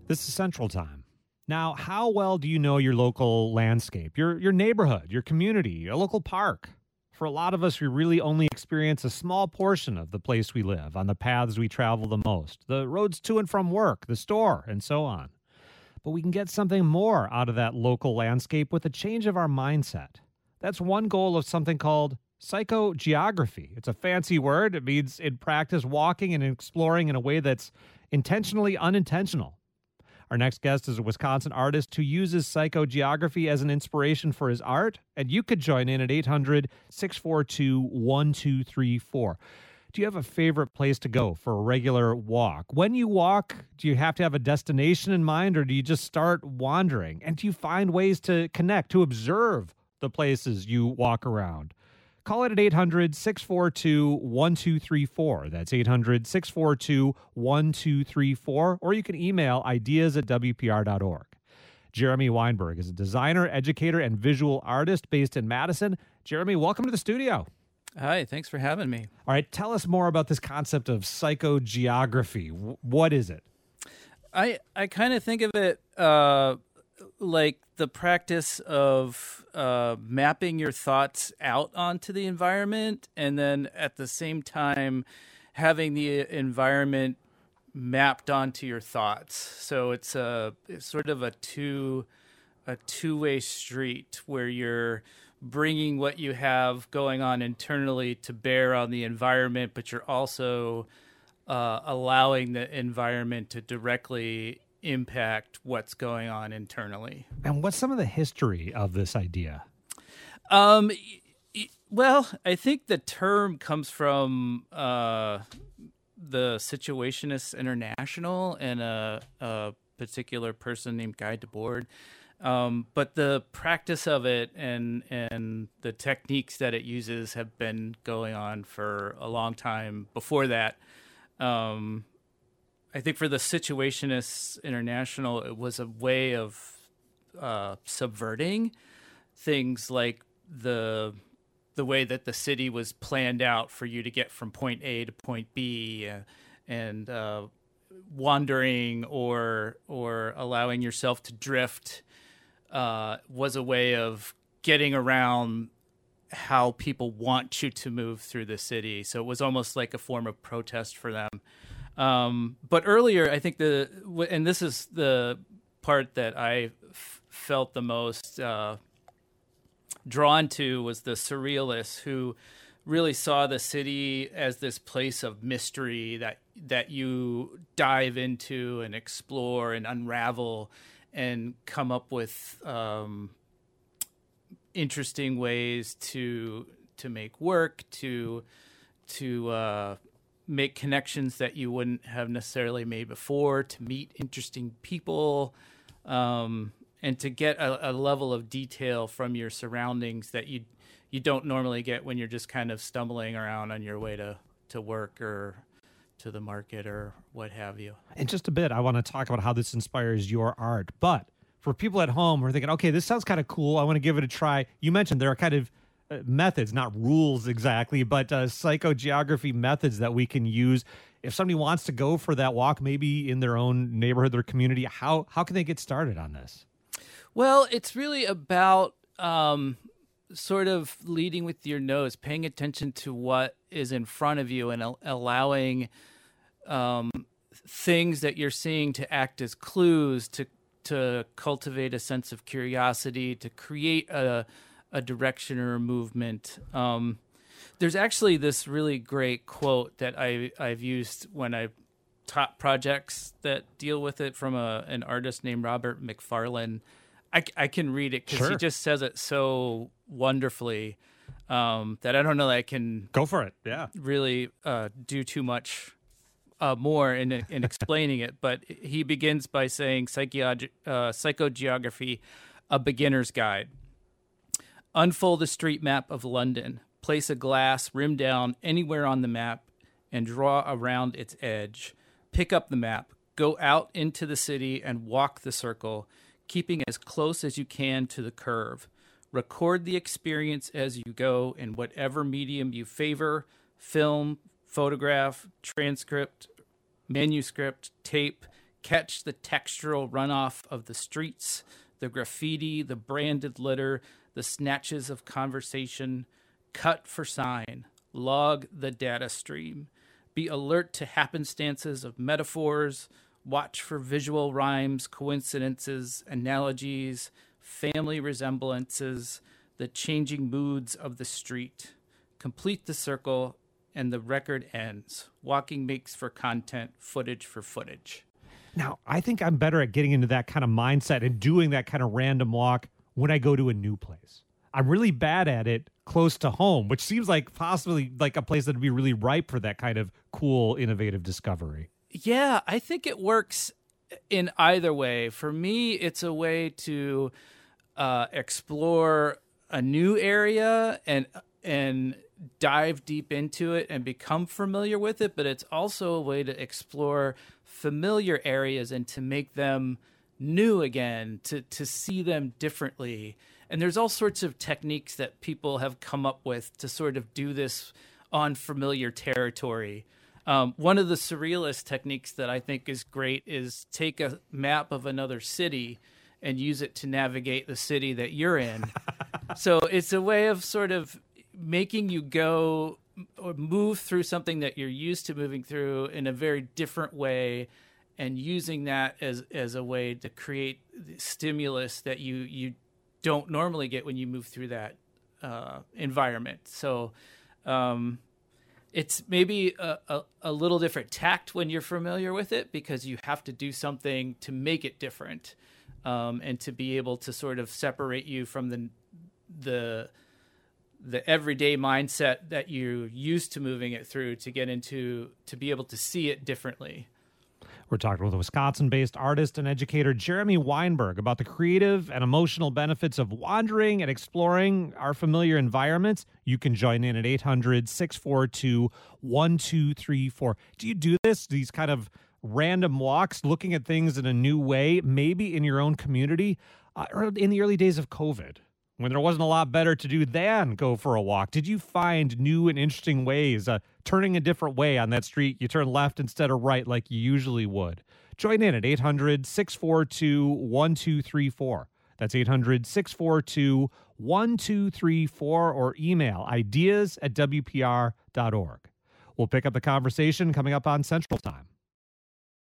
This is Central Time. Now, how well do you know your local landscape, your neighborhood, your community, a local park? For a lot of us, we really only experience a small portion of the place we live on the paths we travel the most, the roads to and from work, the store, and so on. But we can get something more out of that local landscape with a change of our mindset. That's one goal of something called psychogeography. It's a fancy word. It means in practice walking and exploring in a way that's intentionally unintentional. Our next guest is a Wisconsin artist who uses psychogeography as an inspiration for his art, and you could join in at 800-642-1234. Do you have a favorite place to go for a regular walk? When you walk, do you have to have a destination in mind, or do you just start wandering? And do you find ways to connect, to observe the places you walk around? Call it at 800-642-1234. That's 800-642-1234. Or you can email ideas@wpr.org. Jeremy Weinberg is a designer, educator, and visual artist based in Madison. Jeremy, welcome to the studio. Hi, thanks for having me. All right, tell us more about this concept of psychogeography. What is it? I kind of think of it like the practice of mapping your thoughts out onto the environment, and then at the same time having the environment mapped onto your thoughts. So it's sort of a two-way street where you're bringing what you have going on internally to bear on the environment, but you're also allowing the environment to directly impact what's going on internally. And what's some of the history of this idea? Well, I think the term comes from the Situationists International and a particular person named Guy Debord. But the practice of it and the techniques that it uses have been going on for a long time before that. I think for the Situationists International, it was a way of subverting things like the way that the city was planned out for you to get from point A to point B, and wandering or allowing yourself to drift was a way of getting around how people want you to move through the city. So it was almost like a form of protest for them. But earlier, I think and this is the part that I felt the most drawn to, was the surrealists who really saw the city as this place of mystery that you dive into and explore and unravel and come up with interesting ways to make work, to make connections that you wouldn't have necessarily made before, to meet interesting people, and to get a level of detail from your surroundings that you don't normally get when you're just kind of stumbling around on your way to work or to the market or what have you. In just a bit, I want to talk about how this inspires your art. But for people at home who are thinking, okay, this sounds kind of cool, I want to give it a try. You mentioned there are kind of methods, not rules exactly, but psychogeography methods that we can use. If somebody wants to go for that walk, maybe in their own neighborhood, their community, how can they get started on this? Well, it's really about sort of leading with your nose, paying attention to what is in front of you, and allowing things that you're seeing to act as clues, to cultivate a sense of curiosity, to create a direction or a movement. There's actually this really great quote that I've used when I taught projects that deal with it from an artist named Robert McFarlane. I can read it because Sure. He just says it so wonderfully that I don't know that I can Go for it. Yeah. really do too much more in explaining it. But he begins by saying psychogeography, a beginner's guide. Unfold a street map of London. Place a glass rim down anywhere on the map and draw around its edge. Pick up the map. Go out into the city and walk the circle, keeping as close as you can to the curve. Record the experience as you go in whatever medium you favor: film, photograph, transcript, manuscript, tape. Catch the textural runoff of the streets, the graffiti, the branded litter, the snatches of conversation. Cut for sign. Log the data stream. Be alert to happenstances of metaphors. Watch for visual rhymes, coincidences, analogies, family resemblances, the changing moods of the street. Complete the circle, and the record ends. Walking makes for content, footage for footage. Now, I think I'm better at getting into that kind of mindset and doing that kind of random walk when I go to a new place. I'm really bad at it close to home, which seems like possibly like a place that would be really ripe for that kind of cool, innovative discovery. Yeah, I think it works in either way. For me, it's a way to explore a new area and dive deep into it and become familiar with it, but it's also a way to explore familiar areas and to make them new again, to see them differently. And there's all sorts of techniques that people have come up with to sort of do this on familiar territory. One of the surrealist techniques that I think is great is take a map of another city and use it to navigate the city that you're in. So it's a way of sort of making you go or move through something that you're used to moving through in a very different way, and using that as a way to create stimulus that you don't normally get when you move through that environment. So it's maybe a little different tact when you're familiar with it, because you have to do something to make it different, and to be able to sort of separate you from the everyday mindset that you're used to moving it through, to get into, to be able to see it differently. We're talking with Wisconsin-based artist and educator Jeremy Weinberg about the creative and emotional benefits of wandering and exploring our familiar environments. You can join in at 800-642-1234. Do you do this, these kind of random walks, looking at things in a new way, maybe in your own community, or in the early days of COVID, when there wasn't a lot better to do than go for a walk? Did you find new and interesting ways, turning a different way on that street? You turn left instead of right like you usually would. Join in at 800-642-1234. That's 800-642-1234, or email ideas@wpr.org. We'll pick up the conversation coming up on Central Time.